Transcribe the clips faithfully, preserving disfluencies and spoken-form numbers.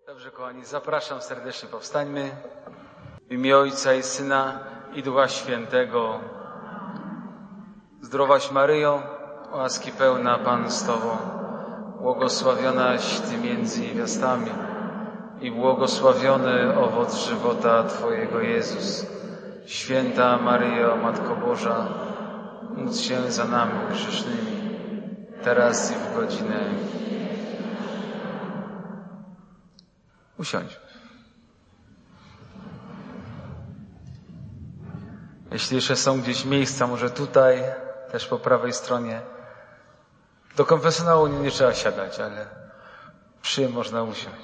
Dobrze, kochani, zapraszam serdecznie, powstańmy. W imię Ojca i Syna i Ducha Świętego. Zdrowaś Maryjo, łaski pełna, Pan z Tobą, błogosławionaś Ty między niewiastami i błogosławiony owoc żywota Twojego, Jezus. Święta Maryjo, Matko Boża, módl się za nami grzesznymi, teraz i w godzinę. Usiądź. Jeśli jeszcze są gdzieś miejsca, może tutaj, też po prawej stronie. Do konfesjonału nie, nie trzeba siadać, ale przy można usiąść.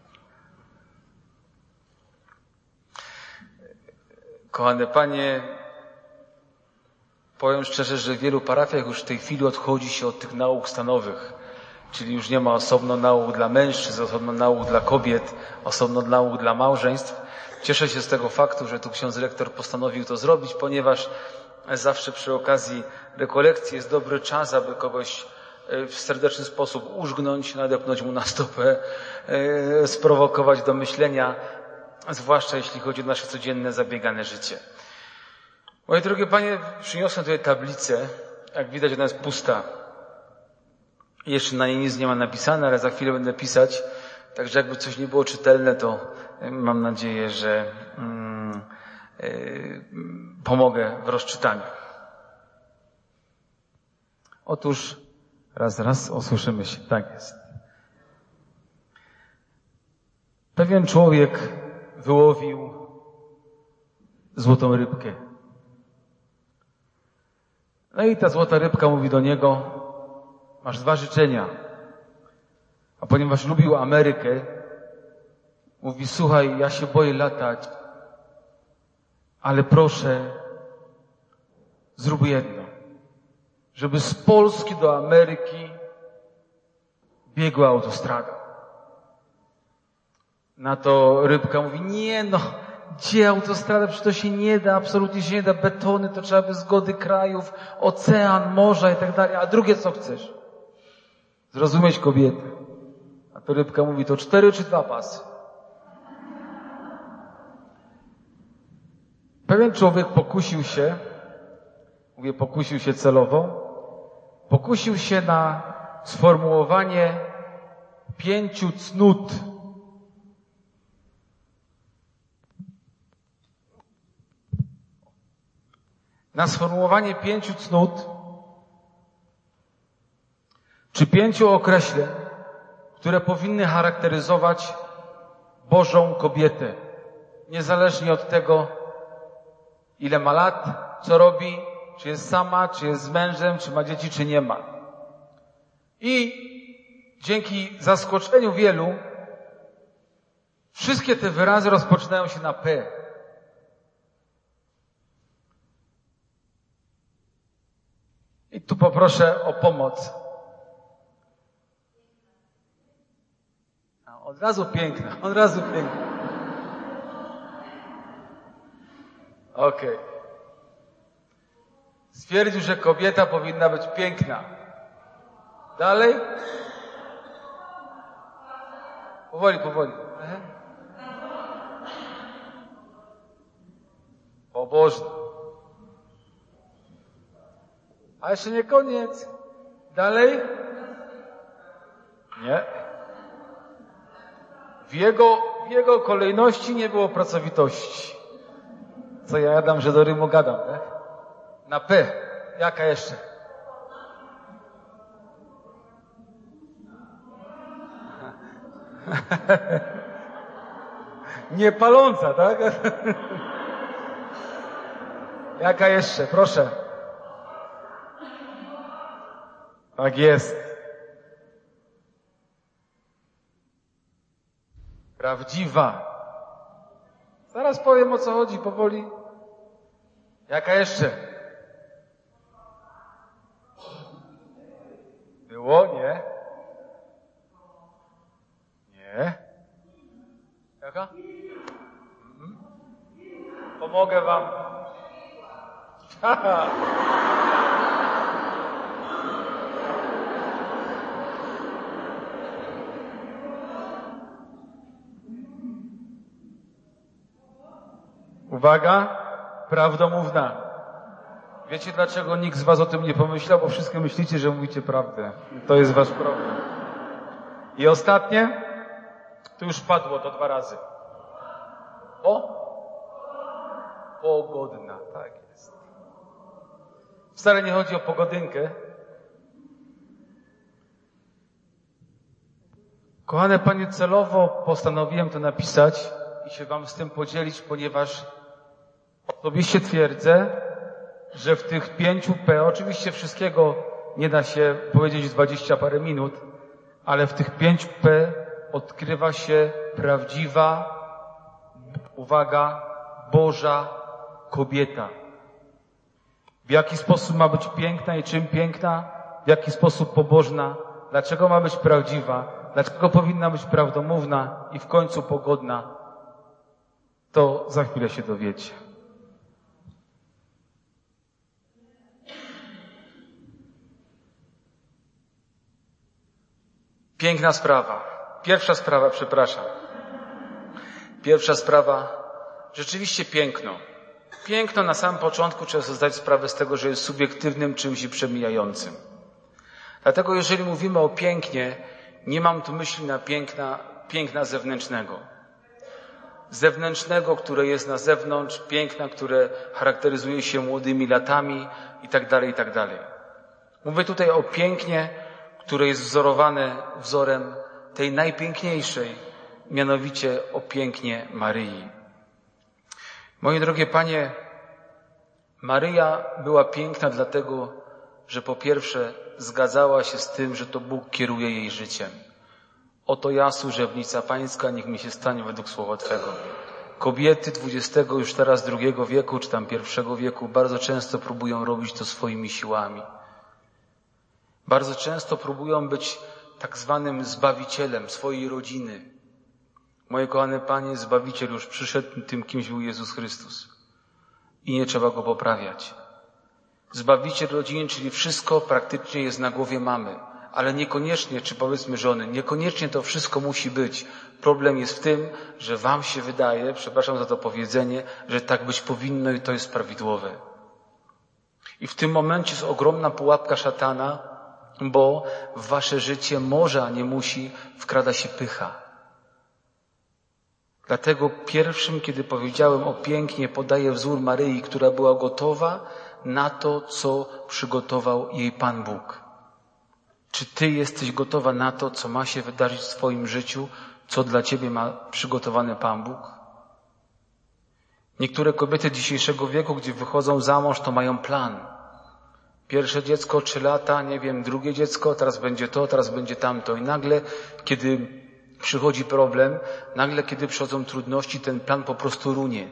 Kochane Panie, powiem szczerze, że w wielu parafiach już w tej chwili odchodzi się od tych nauk stanowych. Czyli już nie ma osobno nauk dla mężczyzn, osobno nauk dla kobiet, osobno nauk dla małżeństw. Cieszę się z tego faktu, że tu ksiądz rektor postanowił to zrobić, ponieważ zawsze przy okazji rekolekcji jest dobry czas, aby kogoś w serdeczny sposób użgnąć, nadepnąć mu na stopę, sprowokować do myślenia, zwłaszcza jeśli chodzi o nasze codzienne, zabiegane życie. Moje drogie Panie, przyniosłem tutaj tablicę. Jak widać, ona jest pusta. Jeszcze na niej nic nie ma napisane, ale za chwilę będę pisać. Także jakby coś nie było czytelne, to mam nadzieję, że mm, yy, pomogę w rozczytaniu. Otóż raz, raz usłyszymy się. Tak jest. Pewien człowiek wyłowił złotą rybkę. No i ta złota rybka mówi do niego: masz dwa życzenia. A ponieważ lubił Amerykę, mówi: słuchaj, ja się boję latać, ale proszę, zrób jedno. Żeby z Polski do Ameryki biegła autostrada. Na to rybka mówi: nie no, gdzie autostrada? Przecież to się nie da, absolutnie się nie da. Betony to trzeba by zgody krajów, ocean, morza i tak dalej. A drugie co chcesz? Zrozumieć kobietę. A to rybka mówi: to cztery czy dwa pasy? Pewien człowiek pokusił się, mówię pokusił się celowo, pokusił się na sformułowanie pięciu cnót. Na sformułowanie pięciu cnót, czy pięciu określeń, które powinny charakteryzować Bożą kobietę, niezależnie od tego, ile ma lat, co robi, czy jest sama, czy jest z mężem, czy ma dzieci, czy nie ma. I dzięki zaskoczeniu wielu, wszystkie te wyrazy rozpoczynają się na P. I tu poproszę o pomoc. Od razu piękna, od razu piękna. Okej. Okay. Stwierdził, że kobieta powinna być piękna. Dalej? Powoli, powoli. Pobożna. A jeszcze nie koniec. Dalej? Nie. W jego, w jego kolejności nie było pracowitości. Co ja jadam, że do rymu gadam, tak? Na P. Jaka jeszcze? Nie paląca, tak? Jaka jeszcze? Proszę. Tak jest. Prawdziwa. Zaraz powiem, o co chodzi, powoli. Jaka jeszcze? Było? Nie? Nie? Jaka? Mhm. Pomogę wam. Uwaga, prawdomówna. Wiecie, dlaczego nikt z was o tym nie pomyślał? Bo wszystkie myślicie, że mówicie prawdę. To jest wasz problem. I ostatnie, to już padło to dwa razy. O? Pogodna, tak jest. Wcale nie chodzi o pogodynkę. Kochane panie, celowo postanowiłem to napisać i się wam z tym podzielić, ponieważ osobiście twierdzę, że w tych pięciu P, oczywiście wszystkiego nie da się powiedzieć w dwadzieścia parę minut, ale w tych pięciu P odkrywa się prawdziwa, uwaga, Boża kobieta. W jaki sposób ma być piękna i czym piękna? W jaki sposób pobożna? Dlaczego ma być prawdziwa? Dlaczego powinna być prawdomówna i w końcu pogodna? To za chwilę się dowiecie. Piękna sprawa. Pierwsza sprawa, przepraszam. Pierwsza sprawa, rzeczywiście piękno. Piękno na samym początku trzeba sobie zdać sprawę z tego, że jest subiektywnym czymś przemijającym. Dlatego jeżeli mówimy o pięknie, nie mam tu myśli na piękna, piękna zewnętrznego. Zewnętrznego, które jest na zewnątrz, piękna, które charakteryzuje się młodymi latami i tak dalej, i tak dalej. Mówię tutaj o pięknie, które jest wzorowane wzorem tej najpiękniejszej, mianowicie o pięknie Maryi. Moje drogie panie, Maryja była piękna dlatego, że po pierwsze zgadzała się z tym, że to Bóg kieruje jej życiem. Oto ja, służebnica pańska, niech mi się stanie według słowa Twego. Kobiety dwudziestego już teraz drugiego wieku, czy tam pierwszego wieku, bardzo często próbują robić to swoimi siłami. Bardzo często próbują być tak zwanym zbawicielem swojej rodziny. Moje kochane panie, Zbawiciel już przyszedł, tym kimś był Jezus Chrystus. I nie trzeba go poprawiać. Zbawiciel rodziny, czyli wszystko praktycznie jest na głowie mamy. Ale niekoniecznie, czy powiedzmy żony, niekoniecznie to wszystko musi być. Problem jest w tym, że wam się wydaje, przepraszam za to powiedzenie, że tak być powinno i to jest prawidłowe. I w tym momencie jest ogromna pułapka szatana, bo w wasze życie może, a nie musi, wkrada się pycha. Dlatego pierwszym, kiedy powiedziałem o pięknie, podaję wzór Maryi, która była gotowa na to, co przygotował jej Pan Bóg. Czy ty jesteś gotowa na to, co ma się wydarzyć w swoim życiu, co dla ciebie ma przygotowany Pan Bóg? Niektóre kobiety dzisiejszego wieku, gdzie wychodzą za mąż, to mają plan. Pierwsze dziecko, trzy lata, nie wiem, drugie dziecko, teraz będzie to, teraz będzie tamto. I nagle, kiedy przychodzi problem, nagle, kiedy przychodzą trudności, ten plan po prostu runie.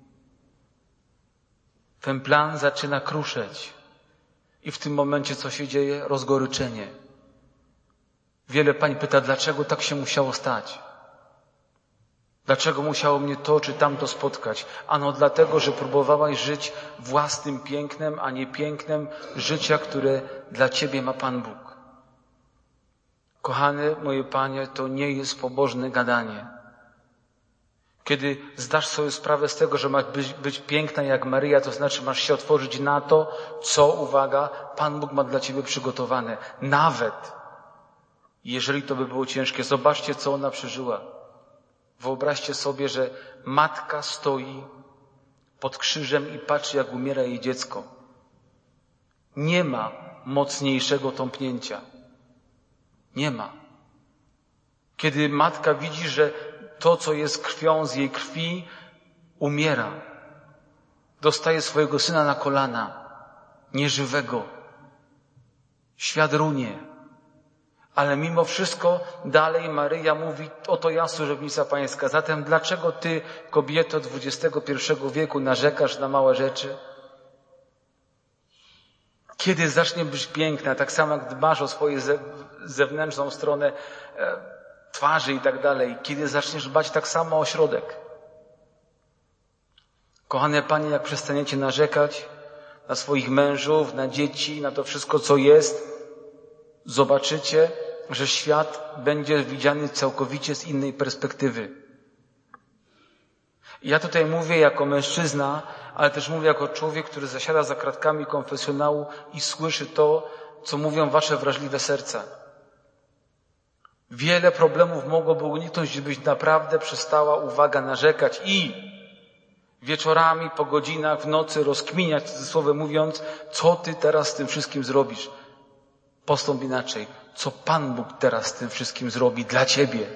Ten plan zaczyna kruszeć. I w tym momencie co się dzieje? Rozgoryczenie. Wiele pań pyta, dlaczego tak się musiało stać? Dlaczego musiało mnie to czy tamto spotkać? Ano dlatego, że próbowałaś żyć własnym pięknem, a nie pięknem życia, które dla ciebie ma Pan Bóg. Kochane moje panie, to nie jest pobożne gadanie. Kiedy zdasz sobie sprawę z tego, że masz być, być piękna jak Maryja, to znaczy masz się otworzyć na to, co, uwaga, Pan Bóg ma dla ciebie przygotowane. Nawet jeżeli to by było ciężkie, zobaczcie, co ona przeżyła. Wyobraźcie sobie, że matka stoi pod krzyżem i patrzy, jak umiera jej dziecko. Nie ma mocniejszego tąpnięcia. Nie ma. Kiedy matka widzi, że to, co jest krwią z jej krwi, umiera. Dostaje swojego syna na kolana, nieżywego. Świat runie. Ale mimo wszystko dalej Maryja mówi, oto ja, służebnica pańska. Zatem dlaczego ty, kobieto dwudziestego pierwszego wieku, narzekasz na małe rzeczy? Kiedy zacznie być piękna, tak samo jak dbasz o swoją zewnętrzną stronę e, twarzy i tak dalej, kiedy zaczniesz dbać tak samo o środek? Kochane panie, jak przestaniecie narzekać na swoich mężów, na dzieci, na to wszystko, co jest, zobaczycie, że świat będzie widziany całkowicie z innej perspektywy. I ja tutaj mówię jako mężczyzna, ale też mówię jako człowiek, który zasiada za kratkami konfesjonału i słyszy to, co mówią wasze wrażliwe serca. Wiele problemów mogłoby uniknąć, gdybyś naprawdę przestała, uwaga, narzekać i wieczorami, po godzinach, w nocy rozkminiać, w cudzysłowie mówiąc, co ty teraz z tym wszystkim zrobisz. Postąp inaczej. Co Pan Bóg teraz z tym wszystkim zrobi dla ciebie.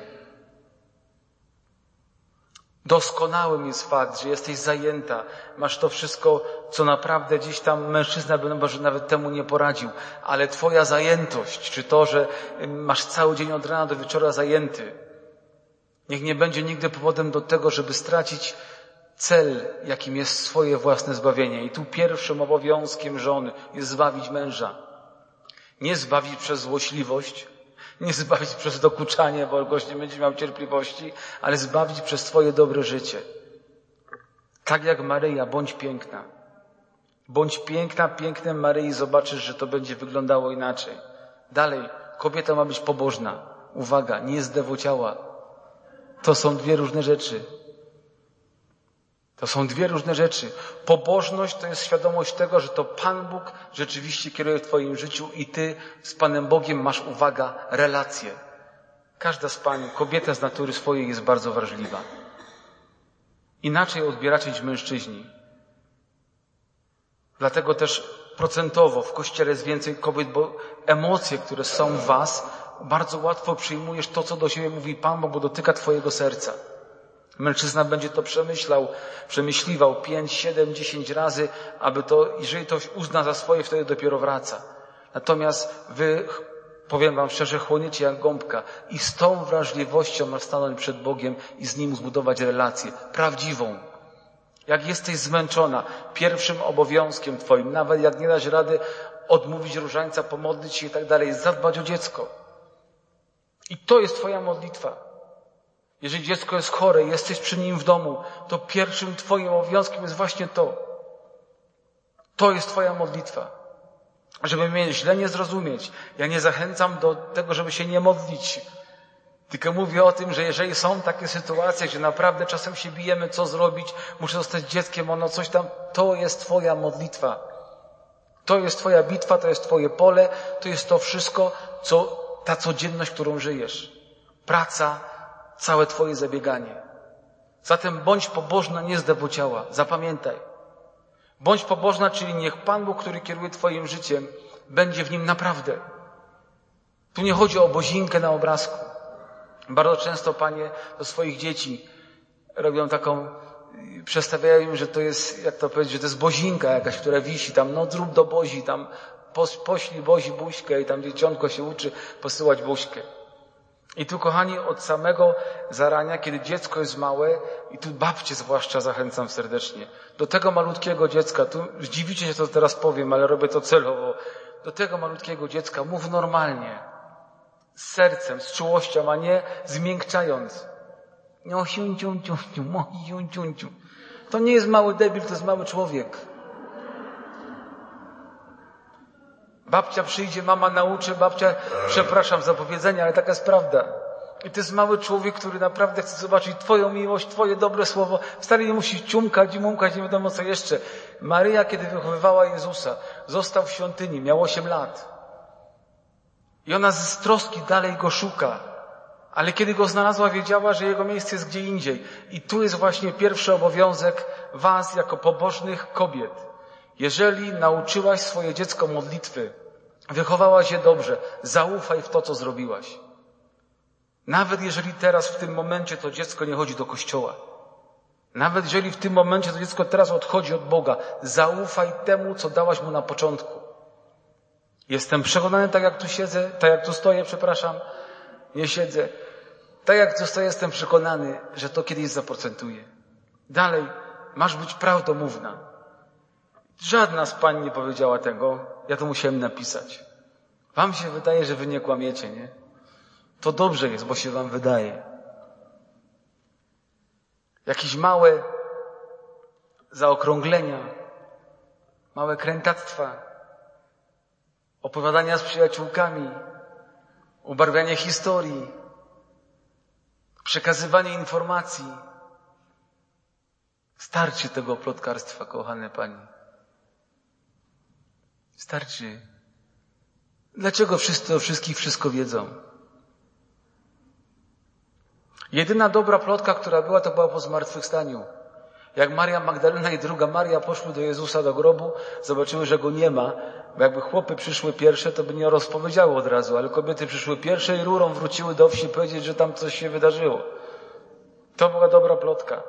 Doskonałym jest fakt, że jesteś zajęta, masz to wszystko, co naprawdę gdzieś tam mężczyzna by może nawet temu nie poradził, ale twoja zajętość, czy to, że masz cały dzień od rana do wieczora zajęty, niech nie będzie nigdy powodem do tego, żeby stracić cel, jakim jest swoje własne zbawienie. I tu pierwszym obowiązkiem żony jest zbawić męża. Nie zbawić przez złośliwość, nie zbawić przez dokuczanie, bo gość nie będzie miał cierpliwości, ale zbawić przez twoje dobre życie. Tak jak Maryja, bądź piękna. Bądź piękna, pięknem Maryi, zobaczysz, że to będzie wyglądało inaczej. Dalej, kobieta ma być pobożna. Uwaga, nie zdewociała. To są dwie różne rzeczy. To są dwie różne rzeczy. Pobożność to jest świadomość tego, że to Pan Bóg rzeczywiście kieruje w twoim życiu i ty z Panem Bogiem masz, uwaga, relacje. Każda z pań, kobieta z natury swojej jest bardzo wrażliwa. Inaczej odbieracie niż mężczyźni. Dlatego też procentowo w Kościele jest więcej kobiet, bo emocje, które są w was, bardzo łatwo przyjmujesz to, co do siebie mówi Pan Bóg, bo dotyka twojego serca. Mężczyzna będzie to przemyślał, przemyśliwał pięć, siedem, dziesięć razy, aby to, jeżeli to uzna za swoje, wtedy dopiero wraca. Natomiast wy, powiem wam szczerze, chłoniecie jak gąbka i z tą wrażliwością masz stanąć przed Bogiem i z Nim zbudować relację prawdziwą. Jak jesteś zmęczona, pierwszym obowiązkiem twoim, nawet jak nie dasz rady odmówić różańca, pomodlić się i tak dalej, jest zadbać o dziecko. I to jest twoja modlitwa. Jeżeli dziecko jest chore i jesteś przy nim w domu, to pierwszym twoim obowiązkiem jest właśnie to. To jest twoja modlitwa. Żeby mnie źle nie zrozumieć. Ja nie zachęcam do tego, żeby się nie modlić. Tylko mówię o tym, że jeżeli są takie sytuacje, gdzie naprawdę czasem się bijemy, co zrobić, muszę zostać dzieckiem, ono coś tam, to jest twoja modlitwa. To jest twoja bitwa, to jest twoje pole, to jest to wszystko, co ta codzienność, którą żyjesz. Praca, całe twoje zabieganie. Zatem bądź pobożna, nie zdewociała. Zapamiętaj. Bądź pobożna, czyli niech Pan Bóg, który kieruje twoim życiem, będzie w nim naprawdę. Tu nie chodzi o bozinkę na obrazku. Bardzo często panie do swoich dzieci robią taką, przedstawiają im, że to jest, jak to powiedzieć, że to jest bozinka jakaś, która wisi tam, no zrób do Bozi, tam poślij Bozi buźkę i tam dzieciątko się uczy posyłać buźkę. I tu, kochani, od samego zarania, kiedy dziecko jest małe, i tu babcie zwłaszcza zachęcam serdecznie, do tego malutkiego dziecka, tu zdziwicie się, co teraz powiem, ale robię to celowo, do tego malutkiego dziecka mów normalnie, z sercem, z czułością, a nie zmiękczając. No, siun, ciun, ciun, ciun, moi, siun, ciun, ciun. To nie jest mały debil, to jest mały człowiek. Babcia przyjdzie, mama nauczy, babcia, przepraszam za powiedzenie, ale taka jest prawda. I to jest mały człowiek, który naprawdę chce zobaczyć twoją miłość, twoje dobre słowo. Wcale nie musi ciumkać i mumkać, nie wiadomo co jeszcze. Maryja, kiedy wychowywała Jezusa, został w świątyni, miał osiem lat. I ona z troski dalej go szuka. Ale kiedy go znalazła, wiedziała, że jego miejsce jest gdzie indziej. I tu jest właśnie pierwszy obowiązek was, jako pobożnych kobiet. Jeżeli nauczyłaś swoje dziecko modlitwy, wychowałaś je dobrze, zaufaj w to, co zrobiłaś. Nawet jeżeli teraz w tym momencie to dziecko nie chodzi do kościoła. Nawet jeżeli w tym momencie to dziecko teraz odchodzi od Boga, zaufaj temu, co dałaś mu na początku. Jestem przekonany, tak jak tu siedzę, tak jak tu stoję, przepraszam, nie siedzę. Tak jak tu stoję, jestem przekonany, że to kiedyś zaprocentuje. Dalej, masz być prawdomówna. Żadna z pań nie powiedziała tego. Ja to musiałem napisać. Wam się wydaje, że wy nie kłamiecie, nie? To dobrze jest, bo się wam wydaje. Jakieś małe zaokrąglenia, małe krętactwa, opowiadania z przyjaciółkami, ubarwianie historii, przekazywanie informacji. Starczy tego plotkarstwa, kochane Pani. Starczy. Dlaczego wszyscy o wszystkich wszystko wiedzą? Jedyna dobra plotka, która była, to była po zmartwychwstaniu. Jak Maria Magdalena i druga Maria poszły do Jezusa do grobu, zobaczyły, że Go nie ma, bo jakby chłopy przyszły pierwsze, to by nie rozpowiedziały od razu, ale kobiety przyszły pierwsze i rurą wróciły do wsi powiedzieć, że tam coś się wydarzyło. To była dobra plotka.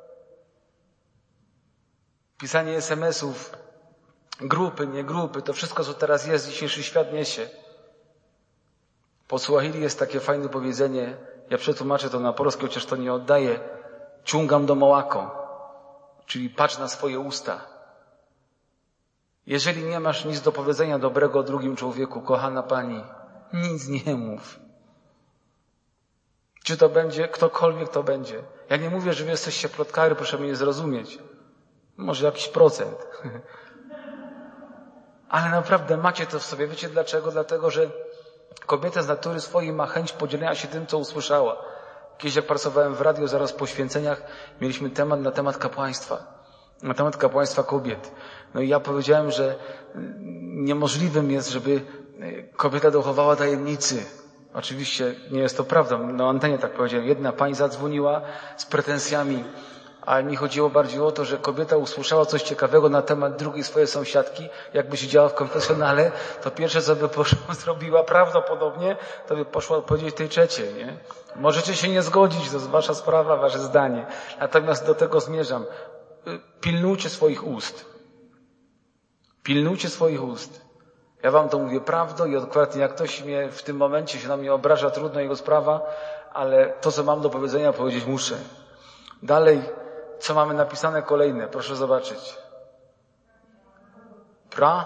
Pisanie es em esów, grupy, nie grupy, to wszystko, co teraz jest, dzisiejszy świat niesie. Po Swahili jest takie fajne powiedzenie, ja przetłumaczę to na polskie, chociaż to nie oddaję, ciągam do mołako, czyli patrz na swoje usta. Jeżeli nie masz nic do powiedzenia dobrego o drugim człowieku, kochana Pani, nic nie mów. Czy to będzie, ktokolwiek to będzie. Ja nie mówię, że wy jesteście plotkary, proszę mnie zrozumieć. Może jakiś procent. Ale naprawdę macie to w sobie. Wiecie dlaczego? Dlatego, że kobieta z natury swojej ma chęć podzielenia się tym, co usłyszała. Kiedyś jak pracowałem w radiu, zaraz po święceniach, mieliśmy temat na temat kapłaństwa. Na temat kapłaństwa kobiet. No i ja powiedziałem, że niemożliwym jest, żeby kobieta dochowała tajemnicy. Oczywiście nie jest to prawda. Na antenie tak powiedziałem. Jedna pani zadzwoniła z pretensjami, ale mi chodziło bardziej o to, że kobieta usłyszała coś ciekawego na temat drugiej swojej sąsiadki. Jakby siedziała w konfesjonale, to pierwsze, co by poszła, zrobiła prawdopodobnie, to by poszła powiedzieć tej trzeciej, nie? Możecie się nie zgodzić, to jest wasza sprawa, wasze zdanie. Natomiast do tego zmierzam. Pilnujcie swoich ust. Pilnujcie swoich ust. Ja wam to mówię prawdą i odkładnie, jak ktoś mnie w tym momencie się na mnie obraża, trudno jego sprawa, ale to, co mam do powiedzenia, powiedzieć muszę. Dalej, co mamy napisane kolejne? Proszę zobaczyć. Pra?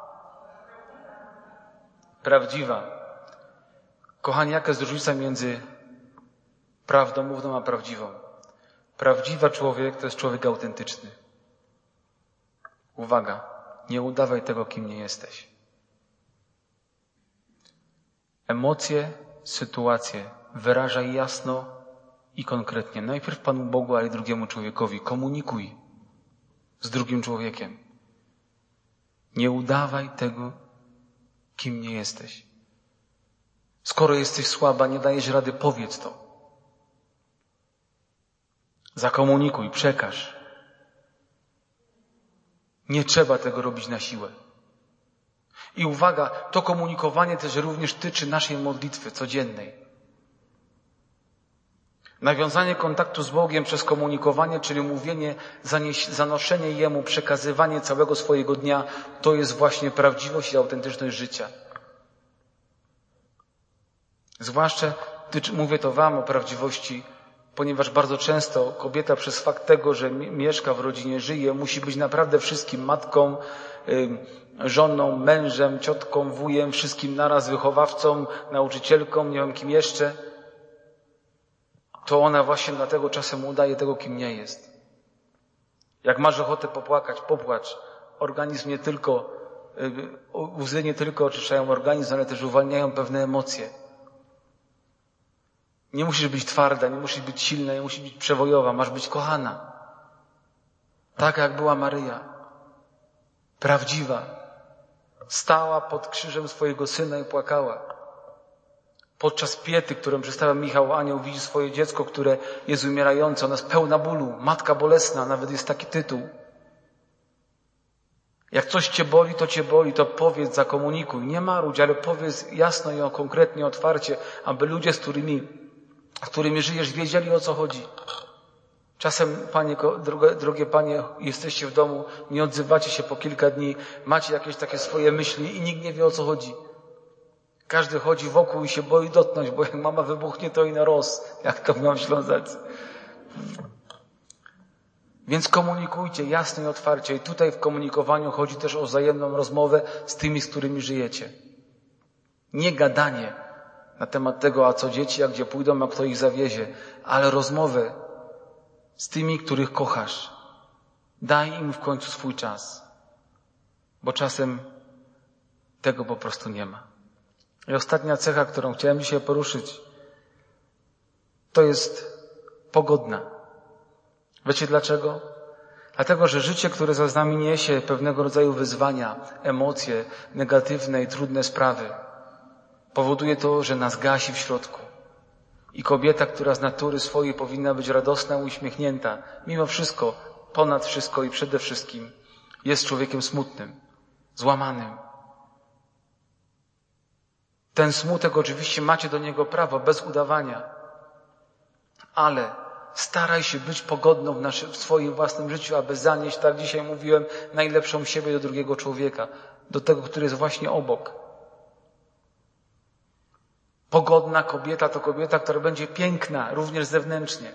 Prawdziwa. Kochani, jaka jest różnica między prawdomówną a prawdziwą? Prawdziwy człowiek to jest człowiek autentyczny. Uwaga, nie udawaj tego, kim nie jesteś. Emocje, sytuacje wyrażaj jasno i konkretnie. Najpierw Panu Bogu, ale i drugiemu człowiekowi. Komunikuj z drugim człowiekiem. Nie udawaj tego, kim nie jesteś. Skoro jesteś słaba, nie dajesz rady, powiedz to. Zakomunikuj, przekaż. Nie trzeba tego robić na siłę. I uwaga, to komunikowanie też również tyczy naszej modlitwy codziennej. Nawiązanie kontaktu z Bogiem przez komunikowanie, czyli mówienie, zanieś, zanoszenie Jemu, przekazywanie całego swojego dnia, to jest właśnie prawdziwość i autentyczność życia. Zwłaszcza, mówię to wam o prawdziwości, ponieważ bardzo często kobieta przez fakt tego, że mieszka w rodzinie, żyje, musi być naprawdę wszystkim matką, żoną, mężem, ciotką, wujem, wszystkim naraz, wychowawcą, nauczycielką, nie wiem kim jeszcze. To ona właśnie dlatego czasem udaje tego, kim nie jest. Jak masz ochotę popłakać, popłacz. Organizm nie tylko, łzy nie tylko oczyszczają organizm, ale też uwalniają pewne emocje. Nie musisz być twarda, nie musisz być silna, nie musisz być przewojowa, masz być kochana. Tak jak była Maryja. Prawdziwa. Stała pod krzyżem swojego syna i płakała. Podczas piety, którą przedstawia Michał Anioł, widzi swoje dziecko, które jest umierające. Ona jest pełna bólu. Matka bolesna, nawet jest taki tytuł. Jak coś cię boli, to cię boli, to powiedz, zakomunikuj. Nie marudź, ale powiedz jasno i konkretnie, otwarcie, aby ludzie, z którymi, z którymi żyjesz, wiedzieli, o co chodzi. Czasem, panie, drogie, drogie panie, jesteście w domu, nie odzywacie się po kilka dni, macie jakieś takie swoje myśli i nikt nie wie, o co chodzi. Każdy chodzi wokół i się boi dotknąć, bo jak mama wybuchnie, to i na roz, jak to mówią Ślązacy. Więc komunikujcie jasno i otwarcie. I tutaj w komunikowaniu chodzi też o wzajemną rozmowę z tymi, z którymi żyjecie. Nie gadanie na temat tego, a co dzieci, a gdzie pójdą, a kto ich zawiezie, ale rozmowę z tymi, których kochasz. Daj im w końcu swój czas, bo czasem tego po prostu nie ma. I ostatnia cecha, którą chciałem dzisiaj poruszyć, to jest pogodna. Wiecie dlaczego? Dlatego, że życie, które za nami niesie pewnego rodzaju wyzwania, emocje, negatywne i trudne sprawy, powoduje to, że nas gasi w środku. I kobieta, która z natury swojej powinna być radosna, uśmiechnięta, mimo wszystko, ponad wszystko i przede wszystkim jest człowiekiem smutnym, złamanym. Ten smutek oczywiście macie do niego prawo, bez udawania, ale staraj się być pogodną w, naszym, w swoim własnym życiu, aby zanieść, tak dzisiaj mówiłem, najlepszą siebie do drugiego człowieka, do tego, który jest właśnie obok. Pogodna kobieta to kobieta, która będzie piękna, również zewnętrznie.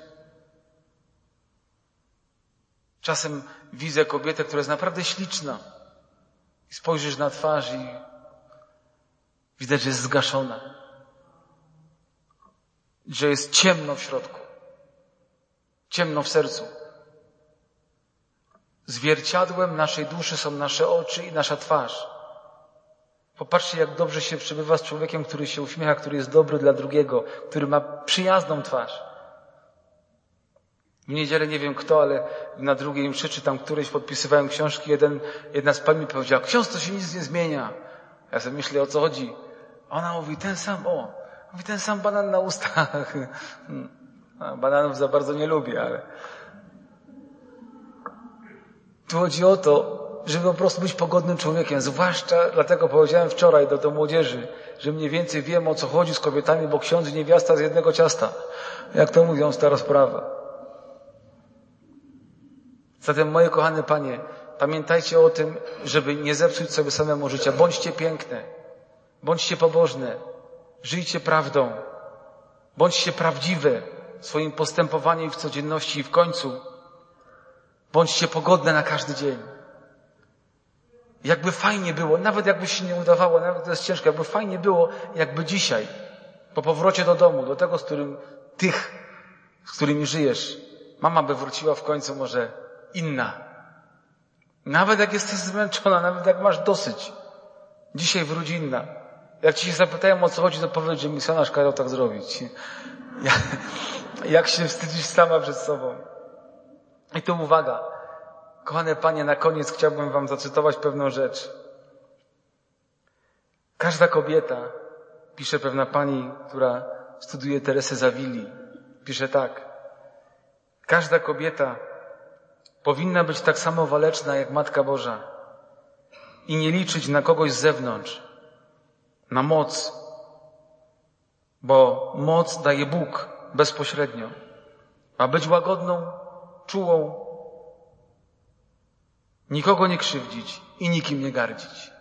Czasem widzę kobietę, która jest naprawdę śliczna i spojrzysz na twarz i widać, że jest zgaszona, że jest ciemno w środku, ciemno w sercu. Zwierciadłem naszej duszy są nasze oczy i nasza twarz. Popatrzcie, jak dobrze się przebywa z człowiekiem, który się uśmiecha, który jest dobry dla drugiego, który ma przyjazną twarz. W niedzielę nie wiem kto, ale na drugiej mszy, czy tam którejś podpisywałem książki, jeden, jedna z pań mi powiedziała, ksiądz, to się nic nie zmienia. Ja sobie myślę, o co chodzi. A ona mówi, ten sam, o, mówi, ten sam banan na ustach. A, bananów za bardzo nie lubię, ale tu chodzi o to, żeby po prostu być pogodnym człowiekiem. Zwłaszcza dlatego powiedziałem wczoraj do, do młodzieży, że mniej więcej wiem, o co chodzi z kobietami, bo ksiądz i niewiasta z jednego ciasta. Jak to mówią, stara sprawa. Zatem, moje kochane panie, pamiętajcie o tym, żeby nie zepsuć sobie samemu życia. Bądźcie piękne, bądźcie pobożne, żyjcie prawdą, bądźcie prawdziwe w swoim postępowaniu i w codzienności i w końcu bądźcie pogodne na każdy dzień. Jakby fajnie było, nawet jakby się nie udawało, nawet to jest ciężko, jakby fajnie było, jakby dzisiaj, po powrocie do domu, do tego, z którym tych, z którymi żyjesz, mama by wróciła w końcu może inna. Nawet jak jesteś zmęczona, nawet jak masz dosyć, dzisiaj wróć inna. Jak ci się zapytają, o co chodzi, to powiedz, że misjonarz kazał tak zrobić. Jak, jak się wstydzisz sama przed sobą. I tu uwaga. Kochane panie, na koniec chciałbym wam zacytować pewną rzecz. Każda kobieta, pisze pewna pani, która studiuje Teresę z Awili, pisze tak. Każda kobieta powinna być tak samo waleczna jak Matka Boża i nie liczyć na kogoś z zewnątrz, na moc, bo moc daje Bóg bezpośrednio. Ma być łagodną, czułą, nikogo nie krzywdzić i nikim nie gardzić.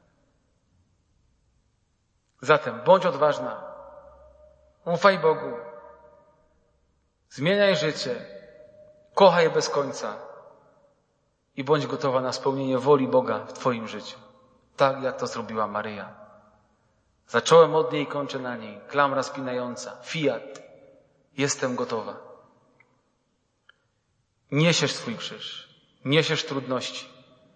Zatem bądź odważna, ufaj Bogu, zmieniaj życie, kochaj bez końca i bądź gotowa na spełnienie woli Boga w twoim życiu. Tak jak to zrobiła Maryja. Zacząłem od niej i kończę na niej. Klamra spinająca. Fiat. Jestem gotowa. Niesiesz swój krzyż. Niesiesz trudności.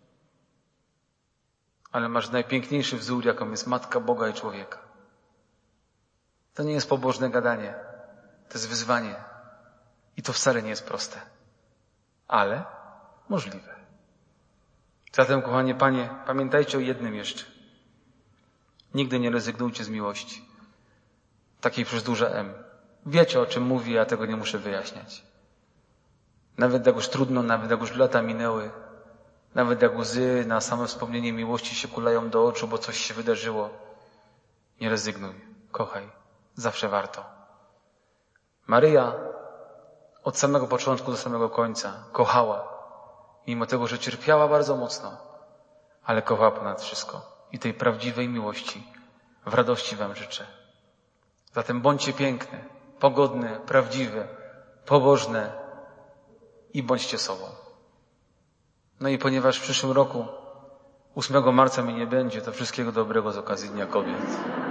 Ale masz najpiękniejszy wzór, jaką jest Matka Boga i człowieka. To nie jest pobożne gadanie. To jest wyzwanie. I to wcale nie jest proste. Ale możliwe. Zatem, kochanie panie, pamiętajcie o jednym jeszcze. Nigdy nie rezygnujcie z miłości. Takiej przez duże M. Wiecie, o czym mówię, ja tego nie muszę wyjaśniać. Nawet jak już trudno, nawet jak już lata minęły, nawet jak łzy na same wspomnienie miłości się kulają do oczu, bo coś się wydarzyło, nie rezygnuj. Kochaj. Zawsze warto. Maryja od samego początku do samego końca kochała. Mimo tego, że cierpiała bardzo mocno, ale kochała ponad wszystko. I tej prawdziwej miłości w radości wam życzę. Zatem bądźcie piękne, pogodne, prawdziwe, pobożne i bądźcie sobą. No i ponieważ w przyszłym roku ósmego marca mnie nie będzie, to wszystkiego dobrego z okazji Dnia Kobiet.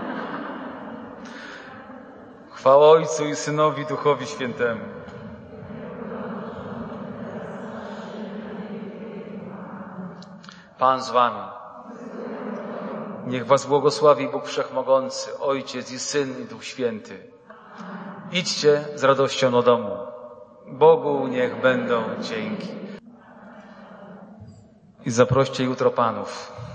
Chwała Ojcu i Synowi, Duchowi Świętemu. Pan z wami. Niech was błogosławi Bóg Wszechmogący, Ojciec i Syn i Duch Święty. Idźcie z radością do domu. Bogu niech będą dzięki. i zaproście jutro panów.